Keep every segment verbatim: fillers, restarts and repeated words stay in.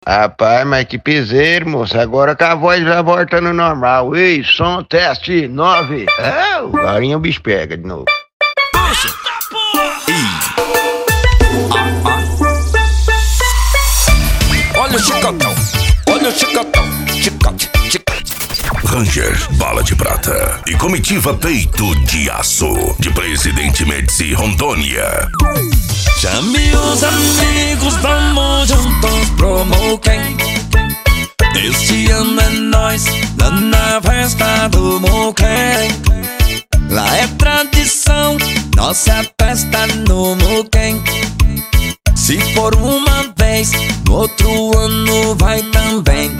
Rapaz, mas que piseiro, moço. Agora que a voz já volta no normal. Ei, som, teste, nove. É, agora o bicho pega de novo. Puxa! Ah, ah. Olha o chicotão, olha o chicotão, chicote, chicote. Ranger, bala de prata e comitiva peito de aço, de Presidente Médici, Rondônia. Chame os amigos, vamos juntos pro Moquém. Este ano é nós, lá na festa do Moquém. Lá é tradição, nossa festa no Moquém. Se for uma vez, no outro ano vai também.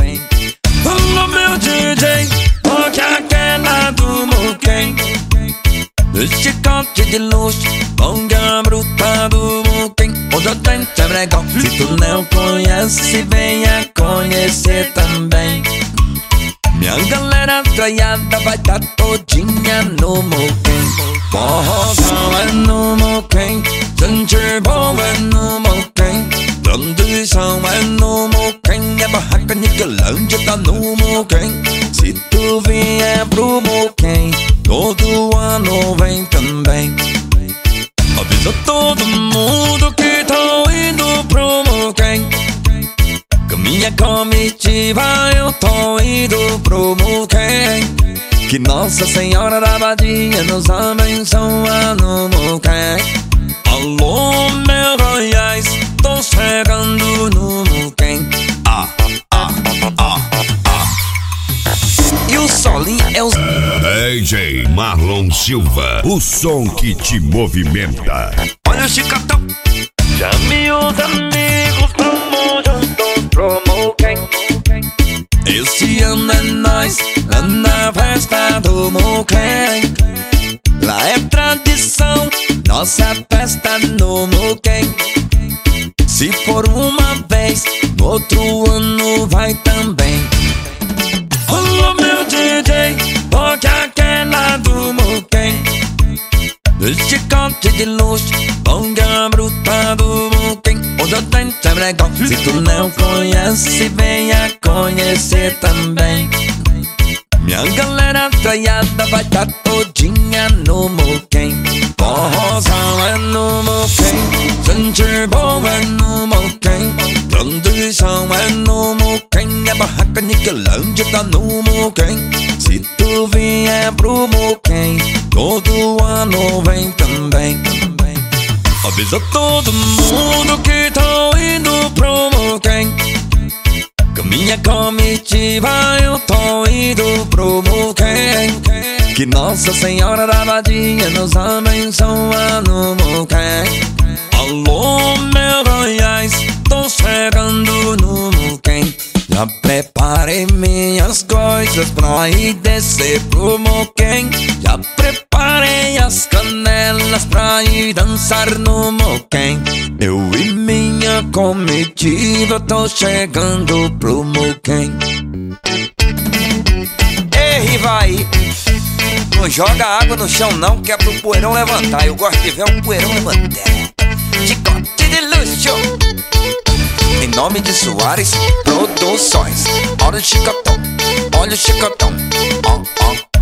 Alô meu D J, toque aquela do Moquém. Do chicote de luxo, bonga bruta do Moquém. Onde eu tenho é bregão. Se tu não conhece, venha conhecer também. Minha galera traiada vai tá todinha no Moquém. Forrozão é no Moquém, gente boa é no Moquém, tradição é no Moquém, é barraca Niquelândia tá no Moquém. Se tu vier pro Moquém, todo ano vem também. Avisa todo mundo que tô indo pro Moquém. Com minha comitiva eu tô indo pro Moquém. Que Nossa Senhora da Badia nos abençoa no Moquém. Alô, meu Goiás, tô chegando no Moquém. Ah, ah, ah, ah. E o solinho é o D J Marlon Silva, o som que te movimenta. Olha o chicotão. Chame os amigos, vamos juntos pro Moquém. Este ano é nós, lá na festa do Moquém. Lá é tradição, nossa festa no Moquém. Se for uma vez, no outro ano vai também. Alô meu D J, toque aquela do Moquém. Do chicote de luxo, bonga bruta do Moquém. Onde eu tenho é bregão. Se tu não conhece, venha conhecer também. Minha galera traiada vai tá todinha no Moquém. Forrozão é no Moquém, gente boa é no Moquém, tradição é no Moquém, é barraca Niquelândia tá no Moquém. Se tu vier pro Moquém, todo ano vem também. Avisa todo mundo que tô indo pro Moquém. Com minha comitiva eu tô indo pro Moquém. Que Nossa Senhora da Badia nos abençoa no Moquém. Alô meu Goiás, tô chegando no Moquém. Já preparei minhas coisas pra ir descer pro Moquém. Já preparei as canelas pra ir dançar no Moquém. Eu e minha comitiva tô chegando pro Moquém. Ei, vai! Não joga água no chão não, que é pro poeirão levantar. Eu gosto de ver um poeirão levantar. Chicote de luxo. Em nome de Soares Produções. Olha o chicotão, olha o chicotão. Ó, ó.